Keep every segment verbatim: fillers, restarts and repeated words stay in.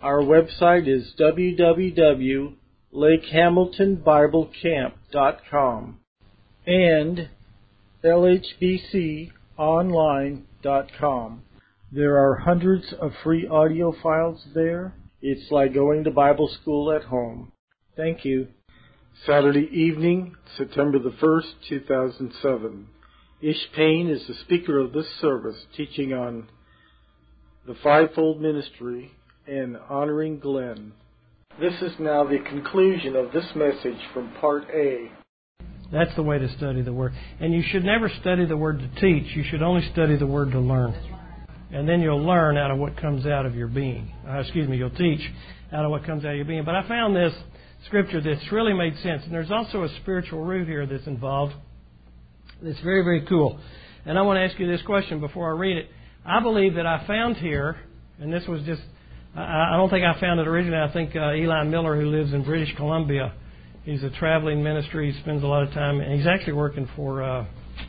Our website is w w w dot lake hamilton bible camp dot com and l h b c online dot com. There are hundreds of free audio files there. It's like going to Bible school at home. Thank you. Saturday evening, September the first, two thousand seven. Ish Payne is the speaker of this service, teaching on the fivefold ministry and honoring Glenn. This is now the conclusion of this message from Part A. That's the way to study the Word. And you should never study the Word to teach. You should only study the Word to learn. And then you'll learn out of what comes out of your being. Uh, excuse me, you'll teach out of what comes out of your being. But I found this scripture that's really made sense. And there's also a spiritual root here that's involved. It's very, very cool. And I want to ask you this question before I read it. I believe that I found here, and this was just, I, I don't think I found it originally. I think uh, Eli Miller, who lives in British Columbia, he's a traveling ministry. He spends a lot of time, and he's actually working for, uh,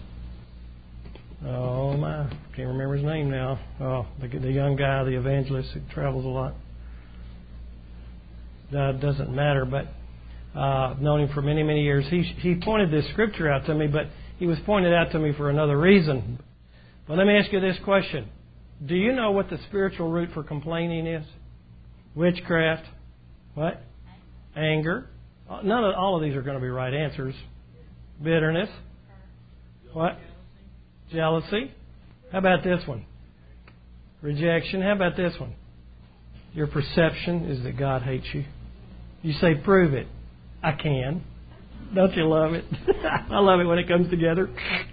oh my, I can't remember his name now. Oh, the, the young guy, the evangelist who travels a lot. That doesn't matter, but uh, I've known him for many, many years. He, he pointed this scripture out to me, but he was pointed out to me for another reason. But let me ask you this question. Do you know what the spiritual root for complaining is? Witchcraft. What? Anger. None of all of these are going to be right answers. Bitterness. What? Jealousy. How about this one? Rejection. How about this one? Your perception is that God hates you. You say, prove it. I can. Don't you love it? I love it when it comes together.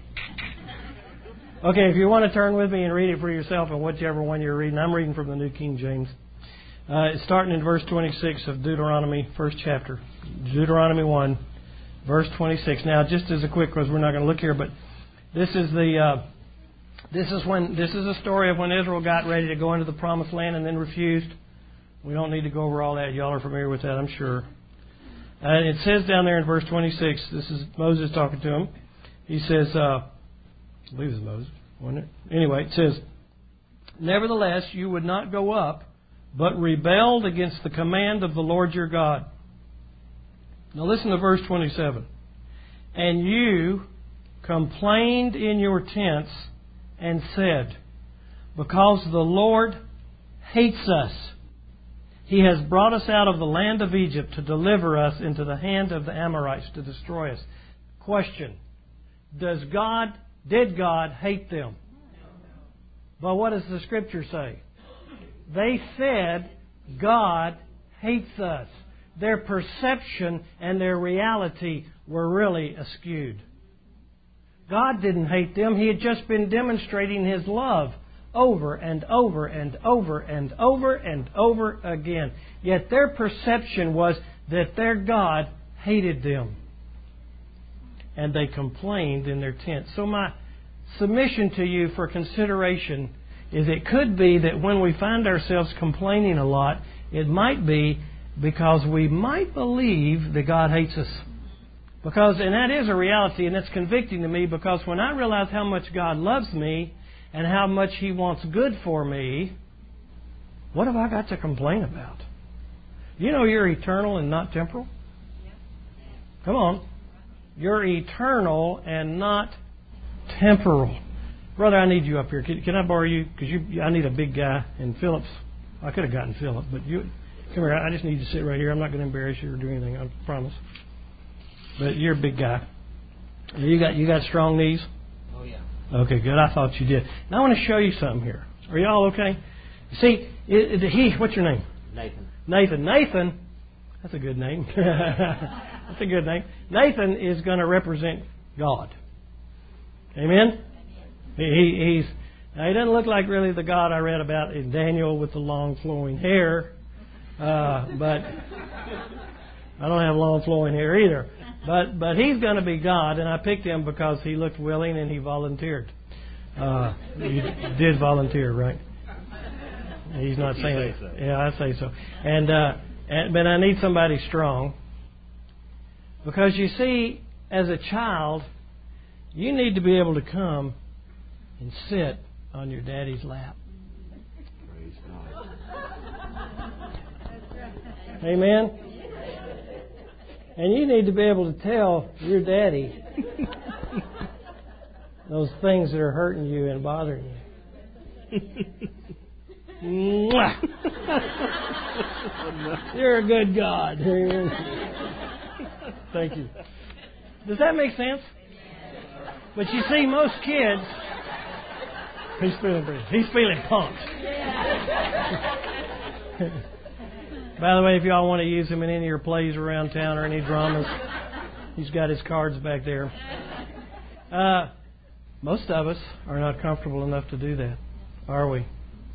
Okay, if you want to turn with me and read it for yourself in whichever one you're reading. I'm reading from the New King James. Uh, it's starting in verse twenty-six of Deuteronomy, first chapter. Deuteronomy one, verse twenty-six. Now, just as a quick, because we're not going to look here, but this is the uh, this is when this is a story of when Israel got ready to go into the Promised Land and then refused. We don't need to go over all that. Y'all are familiar with that, I'm sure. Uh, it says down there in verse twenty-six, this is Moses talking to him. He says, uh, I believe it's Moses, wasn't it? Anyway, it says, nevertheless, you would not go up, but rebelled against the command of the Lord your God. Now listen to verse twenty-seven. And you complained in your tents and said, because the Lord hates us, He has brought us out of the land of Egypt to deliver us into the hand of the Amorites to destroy us. Question. Does God, did God hate them? But what does the Scripture say? They said, God hates us. Their perception and their reality were really askewed. God didn't hate them. He had just been demonstrating His love over and over and over and over and over again. Yet their perception was that their God hated them. And they complained in their tents. So my submission to you for consideration is it could be that when we find ourselves complaining a lot, it might be because we might believe that God hates us. Because, and that is a reality, and it's convicting to me, because when I realize how much God loves me and how much He wants good for me, what have I got to complain about? You know you're eternal and not temporal? Come on. You're eternal and not temporal. Brother, I need you up here. Can, can I borrow you? Because you, I need a big guy. And Philip's, I could have gotten Philip, but you, come here. I just need you to sit right here. I'm not going to embarrass you or do anything, I promise. But you're a big guy. You got you got strong knees? Oh, yeah. Okay, good. I thought you did. Now I want to show you something here. Are y'all okay? See, it, it, he. What's your name? Nathan. Nathan. Nathan. That's a good name. That's a good name. Nathan is going to represent God. Amen? He, he, he's now he doesn't look like really the God I read about in Daniel with the long flowing hair, uh, but I don't have long flowing hair either. But but he's going to be God, and I picked him because he looked willing and he volunteered. Uh, you did volunteer, right? He's not saying it. So. Yeah, I say so. And, uh, and but I need somebody strong, because you see, as a child, you need to be able to come and sit on your daddy's lap. Praise God. Amen? And you need to be able to tell your daddy those things that are hurting you and bothering you. You're a good God. Thank you. Does that make sense? But you see, most kids... He's feeling pretty. He's feeling pumped. By the way, if y'all want to use him in any of your plays around town or any dramas, he's got his cards back there. Uh, most of us are not comfortable enough to do that, are we?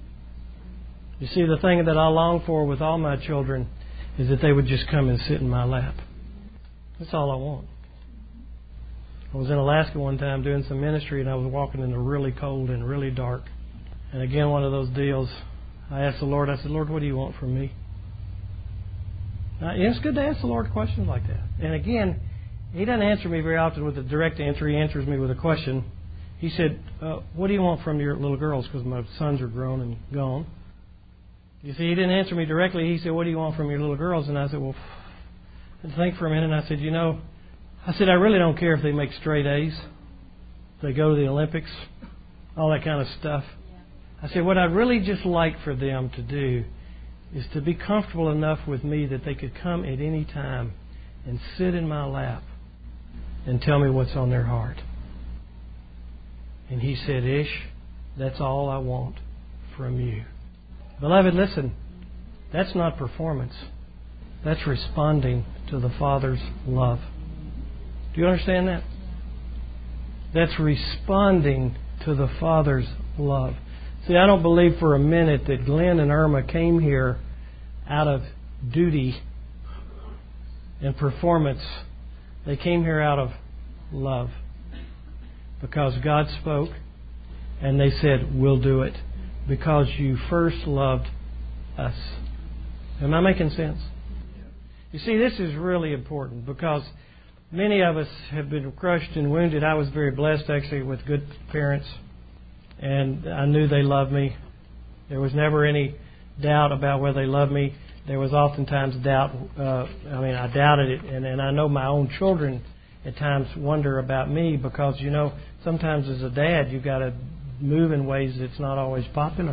You see, the thing that I long for with all my children is that they would just come and sit in my lap. That's all I want. I was in Alaska one time doing some ministry, and I was walking in the really cold and really dark. And again, one of those deals, I asked the Lord, I said, Lord, what do you want from me? Now, yeah, it's good to ask the Lord questions like that. And again, He doesn't answer me very often with a direct answer. He answers me with a question. He said, uh, what do you want from your little girls? Because my sons are grown and gone. You see, He didn't answer me directly. He said, what do you want from your little girls? And I said, well, I think for a minute. And I said, you know, I said, I really don't care if they make straight A's, if they go to the Olympics, all that kind of stuff. I said, what I'd really just like for them to do is to be comfortable enough with me that they could come at any time and sit in my lap and tell me what's on their heart. And he said, Ish, that's all I want from you. Beloved, listen, that's not performance. That's responding to the Father's love. Do you understand that? That's responding to the Father's love. See, I don't believe for a minute that Glenn and Irma came here out of duty and performance. They came here out of love. Because God spoke and they said, we'll do it. Because you first loved us. Am I making sense? You see, this is really important because many of us have been crushed and wounded. I was very blessed, actually, with good parents. And I knew they loved me. There was never any doubt about whether they loved me. There was oftentimes doubt. Uh, I mean, I doubted it. And, and I know my own children at times wonder about me because, you know, sometimes as a dad, you've got to move in ways that's not always popular.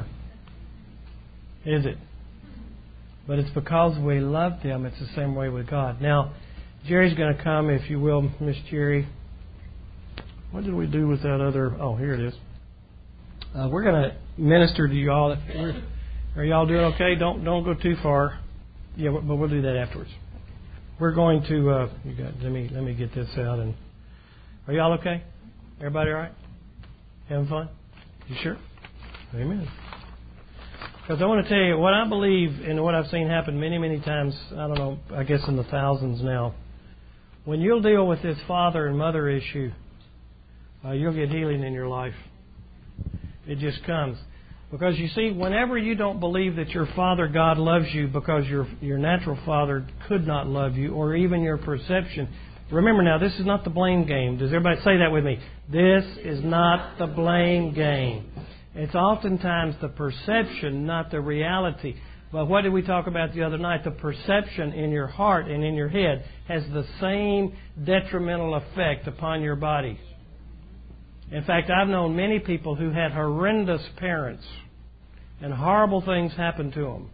Is it? But it's because we love them. It's the same way with God. Now, Jerry's going to come, if you will, Miss Jerry. What did we do with that other... Oh, here it is. Uh, we're going to minister to you all. We're, are y'all doing okay? Don't don't go too far. Yeah, but we'll do that afterwards. We're going to... Uh, you got, let me let me get this out. And are y'all okay? Everybody all right? Having fun? You sure? Amen. Because I want to tell you what I believe and what I've seen happen many, many times, I don't know, I guess in the thousands now. When you'll deal with this father and mother issue, uh, you'll get healing in your life. It just comes. Because you see, whenever you don't believe that your Father God loves you because your your natural father could not love you, or even your perception. Remember now, this is not the blame game. Does everybody say that with me? This is not the blame game. It's oftentimes the perception, not the reality. But what did we talk about the other night? The perception in your heart and in your head has the same detrimental effect upon your body. In fact, I've known many people who had horrendous parents and horrible things happened to them.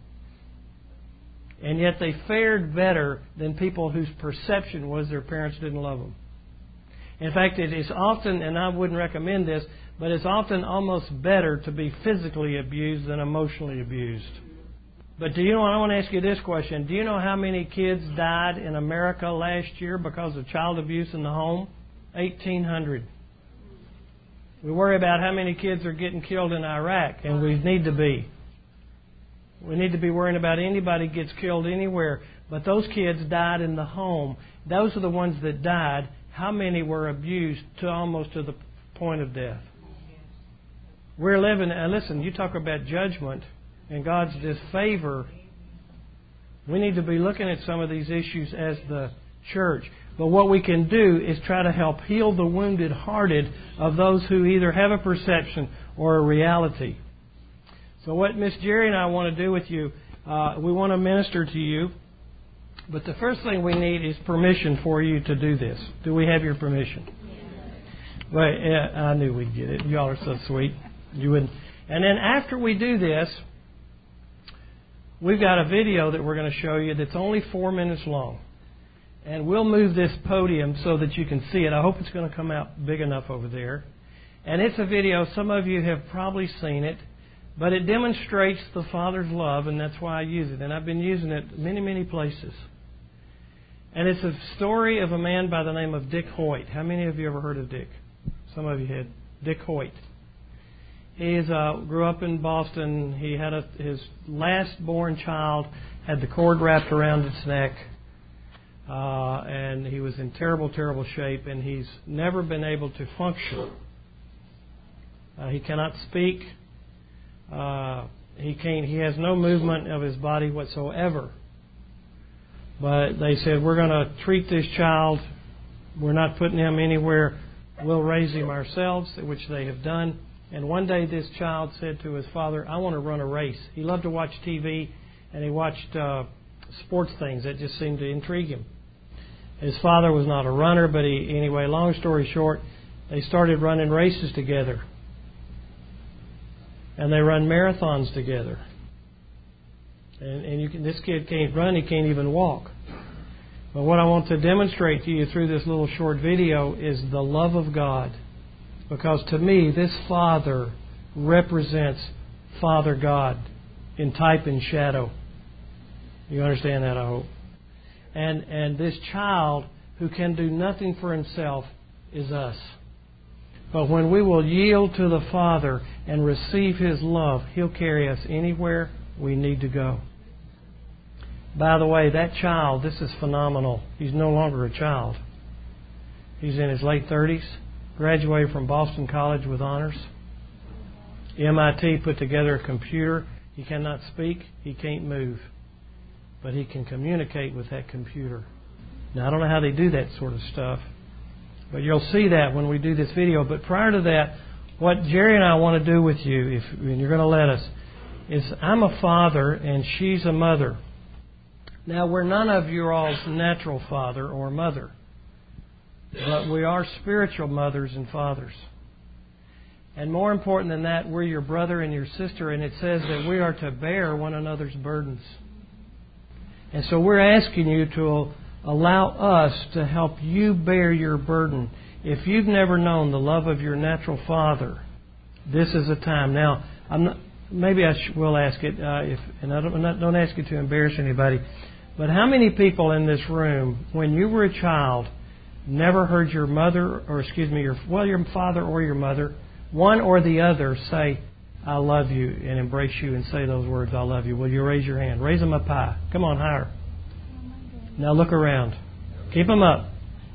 And yet they fared better than people whose perception was their parents didn't love them. In fact, it is often, and I wouldn't recommend this, but it's often almost better to be physically abused than emotionally abused. But do you know, I want to ask you this question. Do you know how many kids died in America last year because of child abuse in the home? eighteen hundred. We worry about how many kids are getting killed in Iraq, and we need to be. We need to be worrying about anybody gets killed anywhere. But those kids died in the home. Those are the ones that died. How many were abused to almost to the point of death? We're living, and listen, you talk about judgment and God's disfavor. We need to be looking at some of these issues as the church. But what we can do is try to help heal the wounded hearted of those who either have a perception or a reality. So what Miss Jerry and I want to do with you, uh, we want to minister to you. But the first thing we need is permission for you to do this. Do we have your permission? Well, yeah, I knew we'd get it. Y'all are so sweet. You wouldn't. And then after we do this, we've got a video that we're going to show you that's only four minutes long. And we'll move this podium so that you can see it. I hope it's going to come out big enough over there. And it's a video, some of you have probably seen it, but it demonstrates the Father's love, and that's why I use it. And I've been using it many, many places. And it's a story of a man by the name of Dick Hoyt. How many of you ever heard of Dick? Some of you had. Dick Hoyt. He is, uh, grew up in Boston. He had a, his last born child had the cord wrapped around its neck. Uh, and he was in terrible, terrible shape, and he's never been able to function. Uh, he cannot speak. Uh, he can't. He has no movement of his body whatsoever. But they said, we're going to treat this child. We're not putting him anywhere. We'll raise him ourselves, which they have done. And one day this child said to his father, I want to run a race. He loved to watch T V, and he watched uh, sports things that just seemed to intrigue him. His father was not a runner, but he, anyway, long story short, they started running races together. And they run marathons together. And, and you can, this kid can't run, he can't even walk. But what I want to demonstrate to you through this little short video is the love of God. Because to me, this Father represents Father God in type and shadow. You understand that, I hope. And and this child who can do nothing for himself is us. But when we will yield to the Father and receive His love, He'll carry us anywhere we need to go. By the way, that child, this is phenomenal. He's no longer a child. He's in his late thirties, graduated from Boston College with honors. M I T put together a computer. He cannot speak. He can't move. But he can communicate with that computer. Now, I don't know how they do that sort of stuff. But you'll see that when we do this video. But prior to that, what Jerry and I want to do with you, if and you're going to let us, is I'm a father and she's a mother. Now, we're none of your all's natural father or mother. But we are spiritual mothers and fathers. And more important than that, we're your brother and your sister. And it says that we are to bear one another's burdens. And so we're asking you to allow us to help you bear your burden. If you've never known the love of your natural father, this is a time. Now, I'm not, maybe I sh- will ask it, uh, if, and I don't, not, don't ask you to embarrass anybody, but how many people in this room, when you were a child, never heard your mother, or excuse me, your well, your father or your mother, one or the other, say, I love you, and embrace you and say those words, I love you? Will you raise your hand? Raise them up high. Come on, higher. Now look around. Keep them up.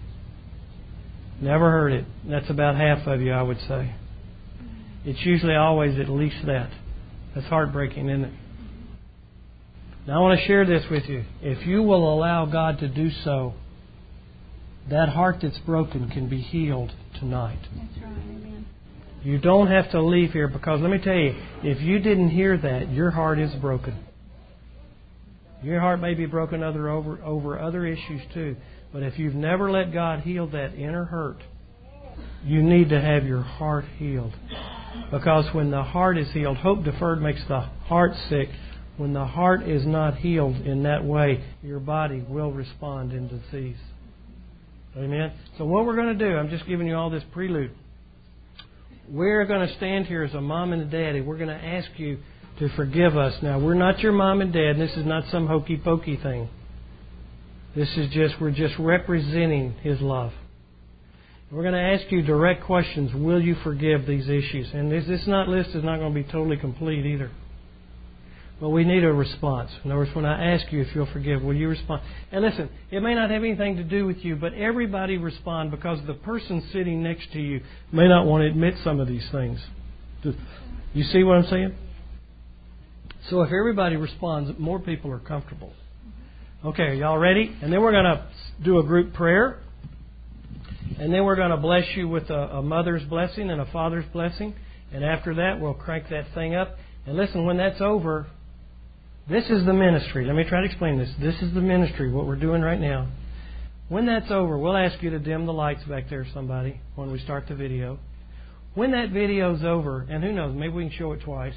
Never heard it. That's about half of you, I would say. It's usually always at least that. That's heartbreaking, isn't it? Now I want to share this with you. If you will allow God to do so, that heart that's broken can be healed tonight. That's right. Amen. You don't have to leave here, because let me tell you, if you didn't hear that, your heart is broken. Your heart may be broken other over, over other issues too. But if you've never let God heal that inner hurt, you need to have your heart healed. Because when the heart is healed, hope deferred makes the heart sick. When the heart is not healed in that way, your body will respond in disease. Amen? So what we're going to do, I'm just giving you all this prelude. We're going to stand here as a mom and a daddy. We're going to ask you to forgive us. Now, we're not your mom and dad, and this is not some hokey pokey thing. This is just, we're just representing His love. We're going to ask you direct questions. Will you forgive these issues? And this, this not list is not going to be totally complete either. But we need a response. In other words, when I ask you if you'll forgive, will you respond? And listen, it may not have anything to do with you, but everybody respond, because the person sitting next to you may not want to admit some of these things. You see what I'm saying? So if everybody responds, more people are comfortable. Okay, are y'all ready? And then we're going to do a group prayer. And then we're going to bless you with a, a mother's blessing and a father's blessing. And after that, we'll crank that thing up. And listen, when that's over, This is the ministry. Let me try to explain this. This is the ministry, what we're doing right now. When that's over, we'll ask you to dim the lights back there, somebody, when we start the video. When that video's over, and who knows, maybe we can show it twice,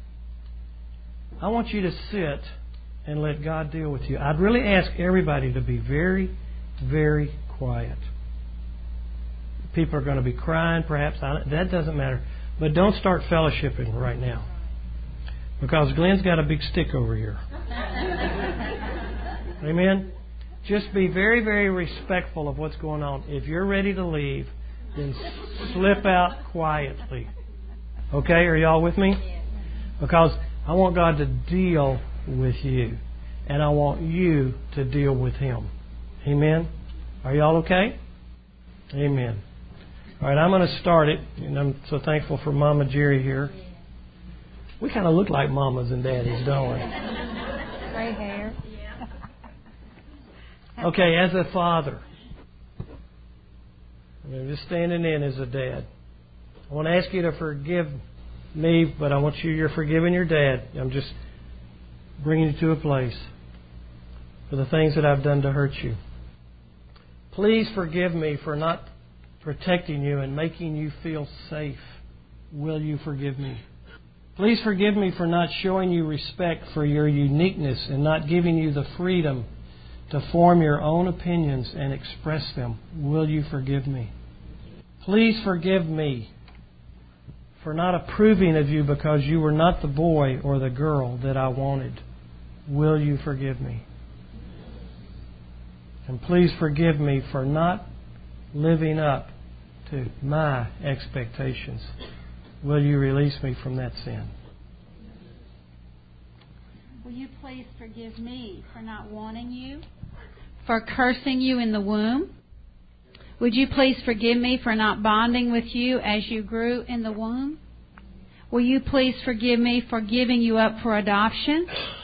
I want you to sit and let God deal with you. I'd really ask everybody to be very, very quiet. People are going to be crying, perhaps. That doesn't matter. But don't start fellowshipping right now. Because Glenn's got a big stick over here. Amen? Just be very, very respectful of what's going on. If you're ready to leave, then slip out quietly. Okay? Are y'all with me? Because I want God to deal with you. And I want you to deal with Him. Amen? Are y'all okay? Amen. All right, I'm going to start it. And I'm so thankful for Mama Jerry here. We kind of look like mamas and daddies, don't we? Gray hair. Okay, as a father, I'm just standing in as a dad. I want to ask you to forgive me, but I want you, you're forgiving your dad. I'm just bringing you to a place for the things that I've done to hurt you. Please forgive me for not protecting you and making you feel safe. Will you forgive me? Please forgive me for not showing you respect for your uniqueness and not giving you the freedom to form your own opinions and express them. Will you forgive me? Please forgive me for not approving of you because you were not the boy or the girl that I wanted. Will you forgive me? And please forgive me for not living up to my expectations. Will you release me from that sin? Will you please forgive me for not wanting you, for cursing you in the womb? Would you please forgive me for not bonding with you as you grew in the womb? Will you please forgive me for giving you up for adoption?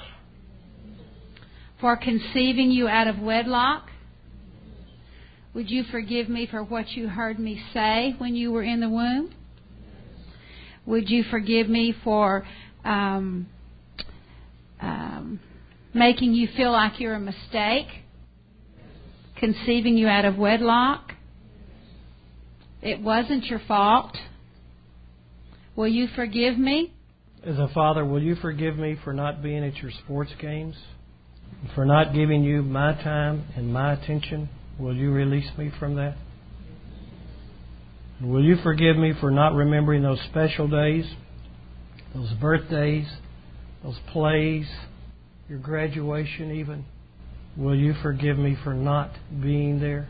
For conceiving you out of wedlock? Would you forgive me for what you heard me say when you were in the womb? Would you forgive me for um, um, making you feel like you're a mistake? Conceiving you out of wedlock? It wasn't your fault. Will you forgive me? As a father, will you forgive me for not being at your sports games? For not giving you my time and my attention? Will you release me from that? And will you forgive me for not remembering those special days, those birthdays, those plays, your graduation even? Will you forgive me for not being there?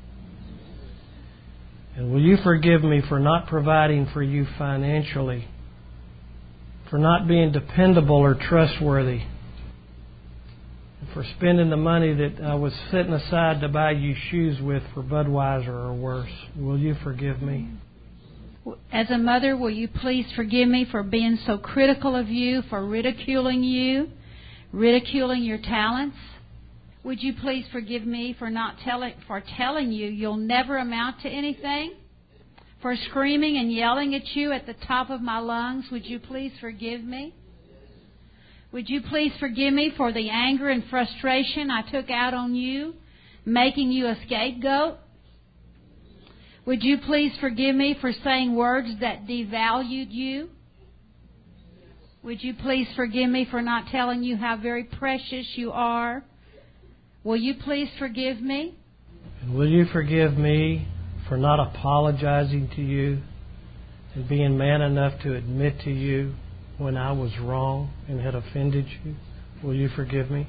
And will you forgive me for not providing for you financially, for not being dependable or trustworthy, for spending the money that I was setting aside to buy you shoes with for Budweiser or worse? Will you forgive me? As a mother, will you please forgive me for being so critical of you, for ridiculing you, ridiculing your talents? Would you please forgive me for not telling for telling you you'll never amount to anything? For screaming and yelling at you at the top of my lungs? Would you please forgive me? Would you please forgive me for the anger and frustration I took out on you, making you a scapegoat? Would you please forgive me for saying words that devalued you? Would you please forgive me for not telling you how very precious you are? Will you please forgive me? And will you forgive me for not apologizing to you and being man enough to admit to you when I was wrong and had offended you? Will you forgive me?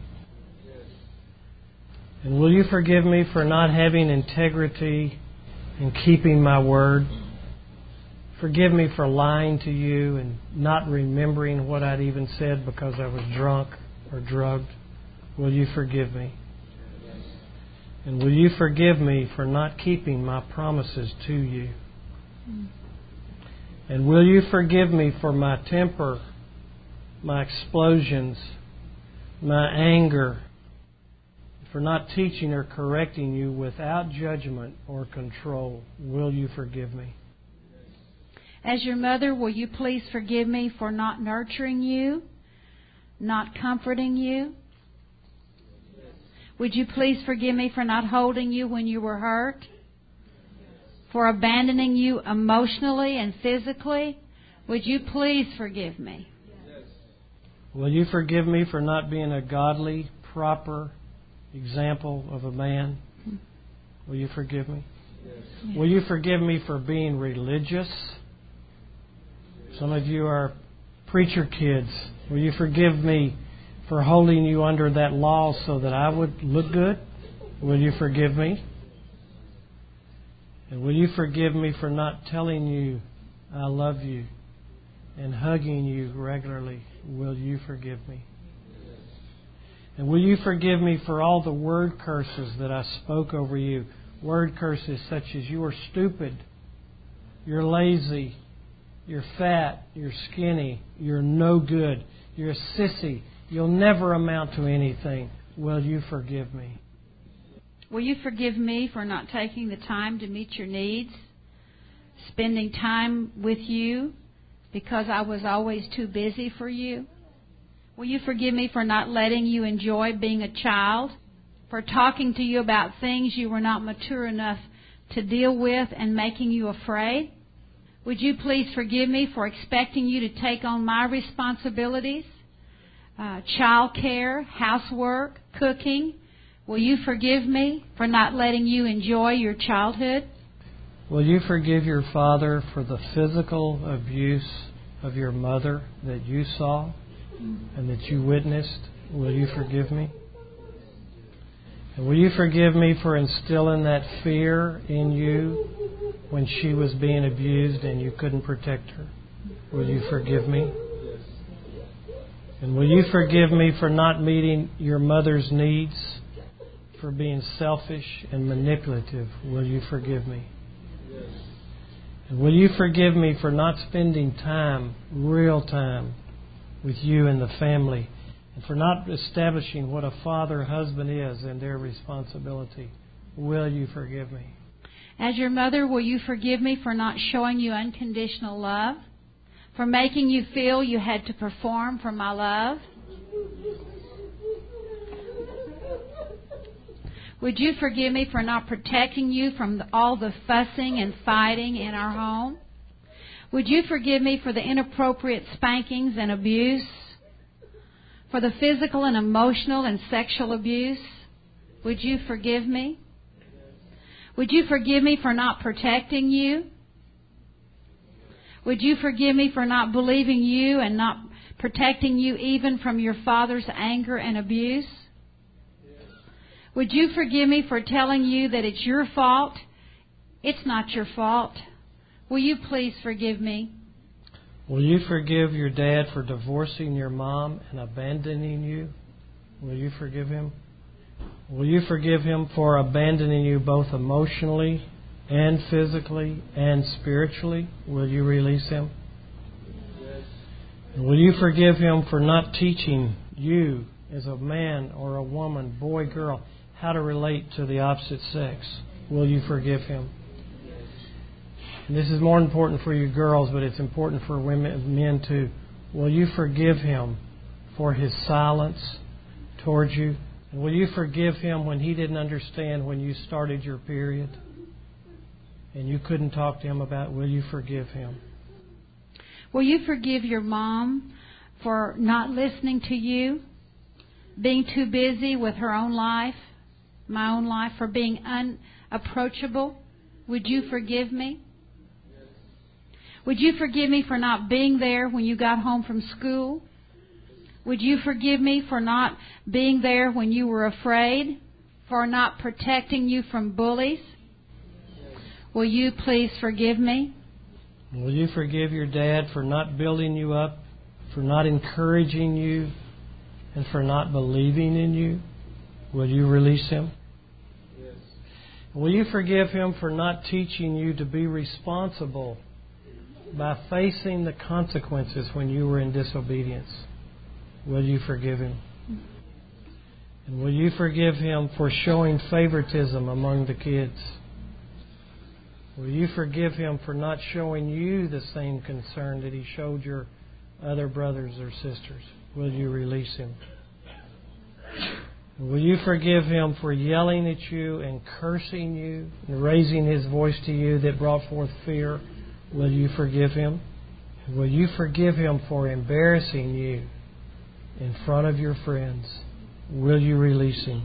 And will you forgive me for not having integrity and keeping my word? Forgive me for lying to you and not remembering what I'd even said because I was drunk or drugged. Will you forgive me? And will you forgive me for not keeping my promises to you? And will you forgive me for my temper, my explosions, my anger, for not teaching or correcting you without judgment or control? Will you forgive me? As your mother, will you please forgive me for not nurturing you, not comforting you? Would you please forgive me for not holding you when you were hurt? For abandoning you emotionally and physically? Would you please forgive me? Will you forgive me for not being a godly, proper example of a man? Will you forgive me? Yes. Will you forgive me for being religious? Some of you are preacher kids. Will you forgive me for holding you under that law so that I would look good? Will you forgive me? And will you forgive me for not telling you I love you and hugging you regularly? Will you forgive me? And will you forgive me for all the word curses that I spoke over you? Word curses such as you are stupid, you're lazy, you're fat, you're skinny, you're no good, you're a sissy, you'll never amount to anything. Will you forgive me? Will you forgive me for not taking the time to meet your needs, spending time with you because I was always too busy for you? Will you forgive me for not letting you enjoy being a child, for talking to you about things you were not mature enough to deal with and making you afraid? Would you please forgive me for expecting you to take on my responsibilities, uh, child care, housework, cooking? Will you forgive me for not letting you enjoy your childhood? Will you forgive your father for the physical abuse of your mother that you saw and that you witnessed? Will you forgive me? And will you forgive me for instilling that fear in you when she was being abused and you couldn't protect her? Will you forgive me? And will you forgive me for not meeting your mother's needs, for being selfish and manipulative? Will you forgive me? And will you forgive me for not spending time, real time, with you and the family, and for not establishing what a father husband is and their responsibility? Will you forgive me? As your mother, will you forgive me for not showing you unconditional love, for making you feel you had to perform for my love? Would you forgive me for not protecting you from all the fussing and fighting in our home? Would you forgive me for the inappropriate spankings and abuse? For the physical and emotional and sexual abuse? Would you forgive me? Would you forgive me for not protecting you? Would you forgive me for not believing you and not protecting you even from your father's anger and abuse? Would you forgive me for telling you that it's your fault? It's not your fault. Will you please forgive me? Will you forgive your dad for divorcing your mom and abandoning you? Will you forgive him? Will you forgive him for abandoning you both emotionally and physically and spiritually? Will you release him? Yes. And will you forgive him for not teaching you as a man or a woman, boy, girl, how to relate to the opposite sex? Will you forgive him? And this is more important for you girls, but it's important for women, men too. Will you forgive him for his silence towards you? And will you forgive him when he didn't understand when you started your period and you couldn't talk to him about it? Will you forgive him? Will you forgive your mom for not listening to you, being too busy with her own life, my own life, for being unapproachable? Would you forgive me? Would you forgive me for not being there when you got home from school? Would you forgive me for not being there when you were afraid, for not protecting you from bullies? Will you please forgive me? Will you forgive your dad for not building you up, for not encouraging you, and for not believing in you? Will you release him? Yes. Will you forgive him for not teaching you to be responsible by facing the consequences when you were in disobedience? Will you forgive him? And will you forgive him for showing favoritism among the kids? Will you forgive him for not showing you the same concern that he showed your other brothers or sisters? Will you release him? Will you forgive him for yelling at you and cursing you and raising his voice to you that brought forth fear? Will you forgive him? Will you forgive him for embarrassing you in front of your friends? Will you release him?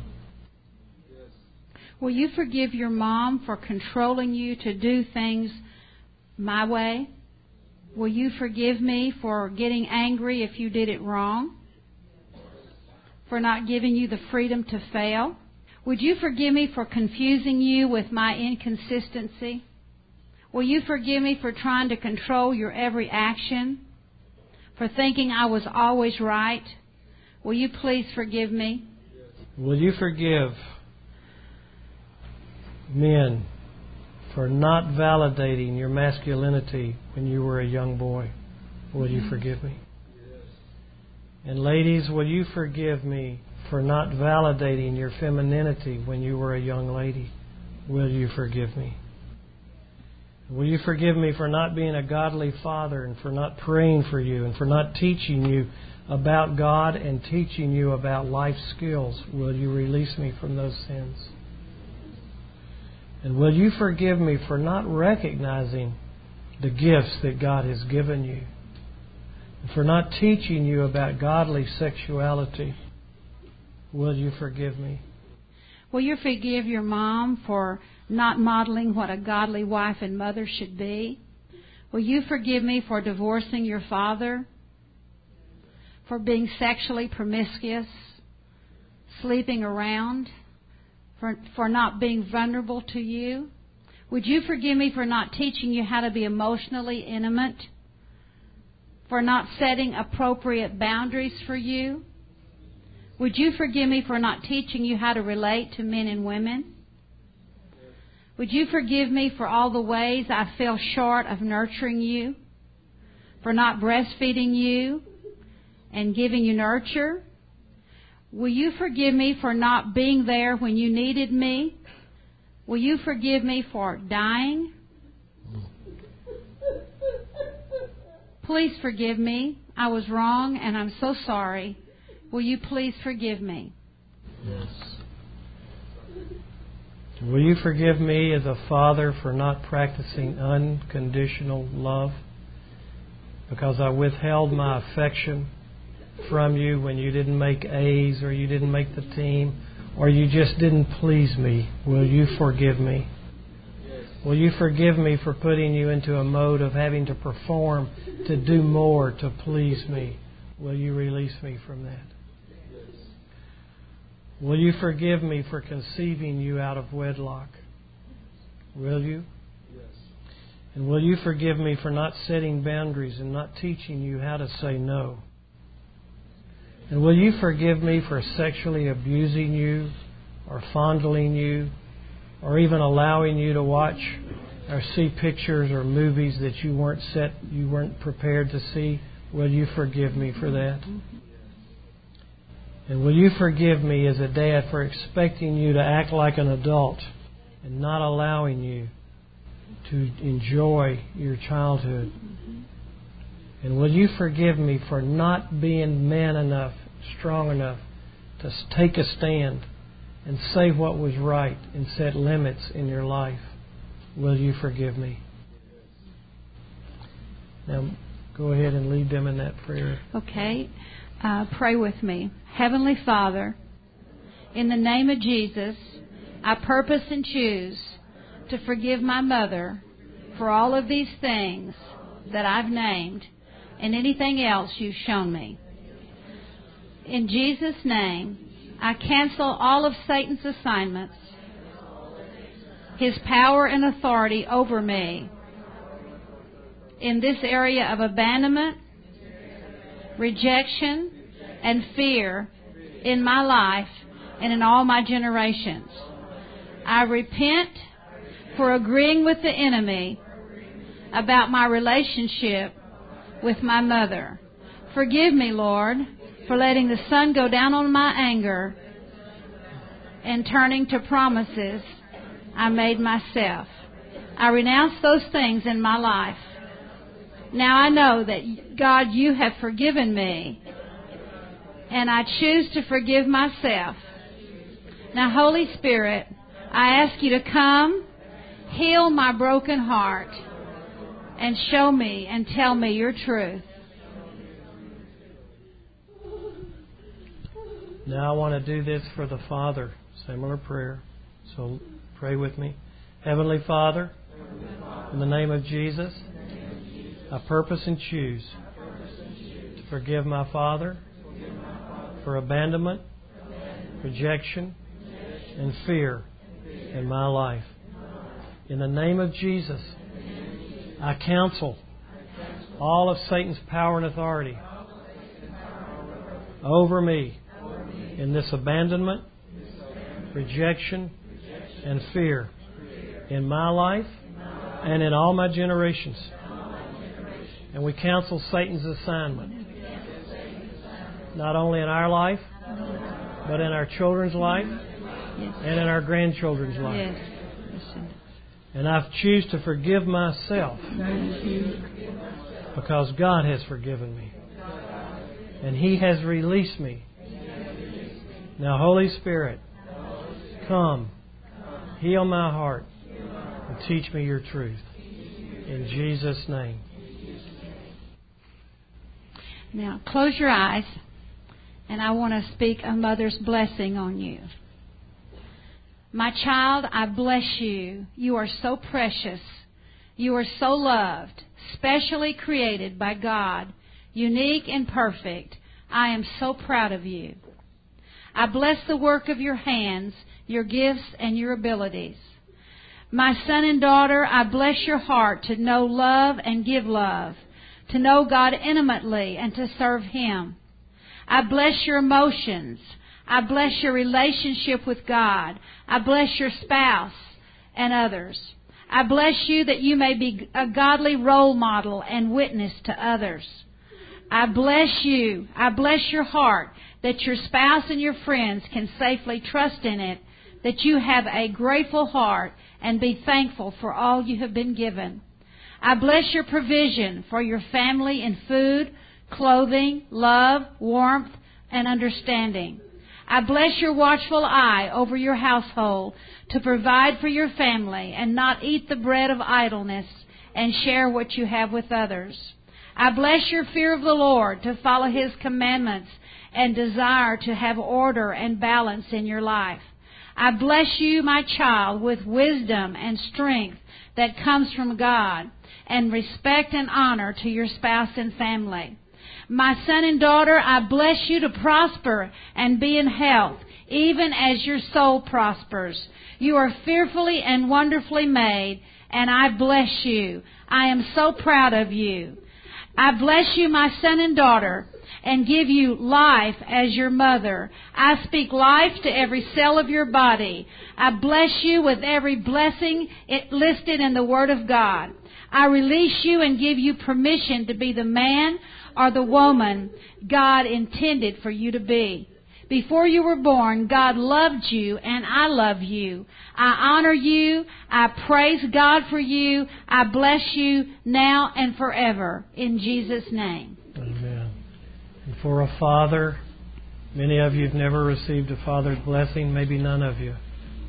Will you forgive your mom for controlling you to do things my way? Will you forgive me for getting angry if you did it wrong? For not giving you the freedom to fail? Would you forgive me for confusing you with my inconsistency? Will you forgive me for trying to control your every action? For thinking I was always right? Will you please forgive me? Will you forgive men for not validating your masculinity when you were a young boy? Will you forgive me? And ladies, will you forgive me for not validating your femininity when you were a young lady? Will you forgive me? Will you forgive me for not being a godly father and for not praying for you and for not teaching you about God and teaching you about life skills? Will you release me from those sins? And will you forgive me for not recognizing the gifts that God has given you? And for not teaching you about godly sexuality? Will you forgive me? Will you forgive your mom for not modeling what a godly wife and mother should be? Will you forgive me for divorcing your father? For being sexually promiscuous? Sleeping around? For, for not being vulnerable to you? Would you forgive me for not teaching you how to be emotionally intimate? For not setting appropriate boundaries for you? Would you forgive me for not teaching you how to relate to men and women? Would you forgive me for all the ways I fell short of nurturing you? For not breastfeeding you and giving you nurture? Will you forgive me for not being there when you needed me? Will you forgive me for dying? Please forgive me. I was wrong and I'm so sorry. Will you please forgive me? Yes. Will you forgive me as a father for not practicing unconditional love? Because I withheld my affection from you when you didn't make A's or you didn't make the team or you just didn't please me. Will you forgive me? Will you forgive me for putting you into a mode of having to perform, to do more, to please me? Will you release me from that? Will you forgive me for conceiving you out of wedlock? Will you? Yes. And will you forgive me for not setting boundaries and not teaching you how to say no? And will you forgive me for sexually abusing you or fondling you or even allowing you to watch or see pictures or movies that you weren't set, you weren't prepared to see? Will you forgive me for that? And will you forgive me as a dad for expecting you to act like an adult and not allowing you to enjoy your childhood? And will you forgive me for not being man enough, strong enough to take a stand and say what was right and set limits in your life? Will you forgive me? Now, go ahead and lead them in that prayer. Okay. Uh, pray with me. Heavenly Father, in the name of Jesus, I purpose and choose to forgive my mother for all of these things that I've named and anything else you've shown me. In Jesus' name, I cancel all of Satan's assignments, his power and authority over me in this area of abandonment, rejection, and fear in my life and in all my generations. I repent for agreeing with the enemy about my relationship with my mother. Forgive me, Lord, for letting the sun go down on my anger and turning to promises I made myself. I renounce those things in my life. Now I know that, God, you have forgiven me and I choose to forgive myself. Now, Holy Spirit, I ask you to come, heal my broken heart, and show me and tell me your truth. Now I want to do this for the Father. Similar prayer. So pray with me. Heavenly Father, in the name of Jesus, I purpose and choose to forgive my father for abandonment, rejection, and fear in my life. In the name of Jesus, I counsel all of Satan's power and authority over me in this abandonment, rejection, and fear in my life and in all my generations. And we counsel Satan's assignment, not only in our life, but in our children's life and in our grandchildren's life. And I choose to forgive myself because God has forgiven me. And He has released me. Now, Holy Spirit, come, heal my heart, and teach me your truth. In Jesus' name. Now, close your eyes, and I want to speak a mother's blessing on you. My child, I bless you. You are so precious. You are so loved, specially created by God, unique and perfect. I am so proud of you. I bless the work of your hands, your gifts, and your abilities. My son and daughter, I bless your heart to know love and give love, to know God intimately and to serve Him. I bless your emotions. I bless your relationship with God. I bless your spouse and others. I bless you that you may be a godly role model and witness to others. I bless you. I bless your heart that your spouse and your friends can safely trust in it, that you have a grateful heart and be thankful for all you have been given. I bless your provision for your family in food, clothing, love, warmth, and understanding. I bless your watchful eye over your household to provide for your family and not eat the bread of idleness and share what you have with others. I bless your fear of the Lord to follow His commandments and desire to have order and balance in your life. I bless you, my child, with wisdom and strength that comes from God, and respect and honor to your spouse and family. My son and daughter, I bless you to prosper and be in health, even as your soul prospers. You are fearfully and wonderfully made, and I bless you. I am so proud of you. I bless you, my son and daughter, and give you life as your mother. I speak life to every cell of your body. I bless you with every blessing listed in the Word of God. I release you and give you permission to be the man or the woman God intended for you to be. Before you were born, God loved you, and I love you. I honor you. I praise God for you. I bless you now and forever. In Jesus' name. Amen. And for a father, many of you have never received a father's blessing, maybe none of you.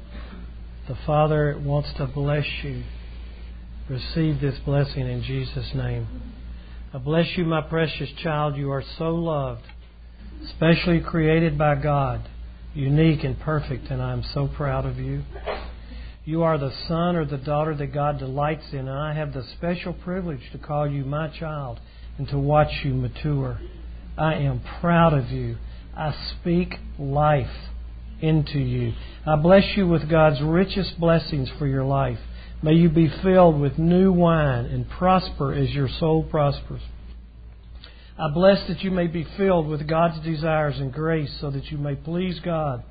The Father wants to bless you. Receive this blessing in Jesus' name. I bless you, my precious child. You are so loved, specially created by God, unique and perfect, and I am so proud of you. You are the son or the daughter that God delights in, and I have the special privilege to call you my child and to watch you mature. I am proud of you. I speak life into you. I bless you with God's richest blessings for your life. May you be filled with new wine and prosper as your soul prospers. I bless that you may be filled with God's desires and grace so that you may please God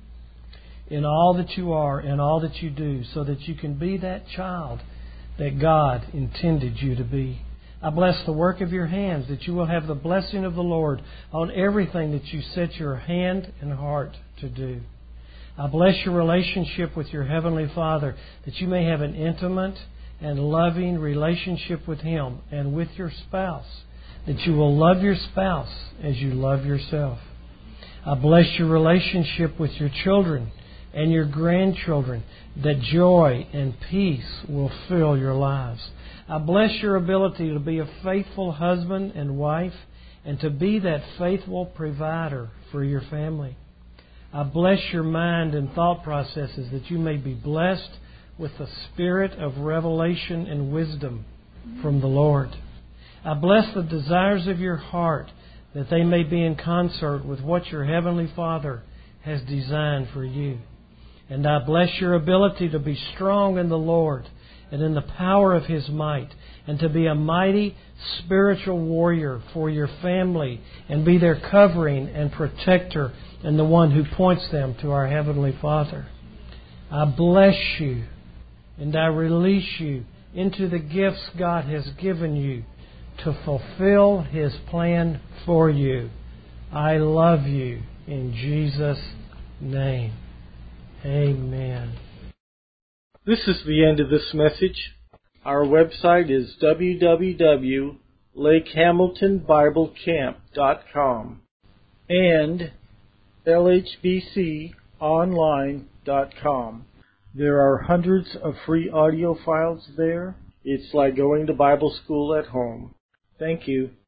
in all that you are and all that you do, so that you can be that child that God intended you to be. I bless the work of your hands, that you will have the blessing of the Lord on everything that you set your hand and heart to do. I bless your relationship with your Heavenly Father, that you may have an intimate and loving relationship with Him and with your spouse, that you will love your spouse as you love yourself. I bless your relationship with your children and your grandchildren, that joy and peace will fill your lives. I bless your ability to be a faithful husband and wife and to be that faithful provider for your family. I bless your mind and thought processes that you may be blessed with the spirit of revelation and wisdom from the Lord. I bless the desires of your heart that they may be in concert with what your Heavenly Father has designed for you. And I bless your ability to be strong in the Lord and in the power of His might, and to be a mighty spiritual warrior for your family and be their covering and protector and the one who points them to our Heavenly Father. I bless you and I release you into the gifts God has given you to fulfill His plan for you. I love you in Jesus' name. Amen. This is the end of this message. Our website is w w w dot lake hamilton bible camp dot com and l h b c online dot com. There are hundreds of free audio files there. It's like going to Bible school at home. Thank you.